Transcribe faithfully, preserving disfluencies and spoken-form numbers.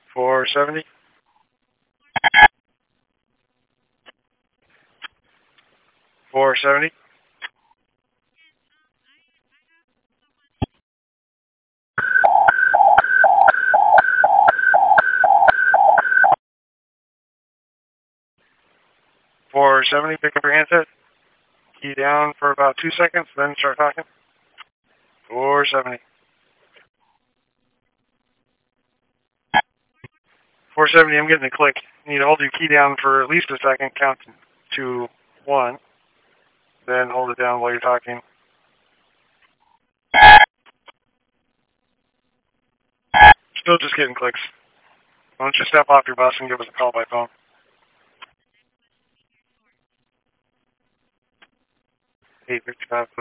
four seventy. four seventy. four seventy, pick up your handset. Key down for about two seconds, then start talking. four seventy. four seventy, I'm getting a click. You need to hold your key down for at least a second, count to one, then hold it down while you're talking. Still just getting clicks. Why don't you step off your bus and give us a call by phone? eight fifty-five.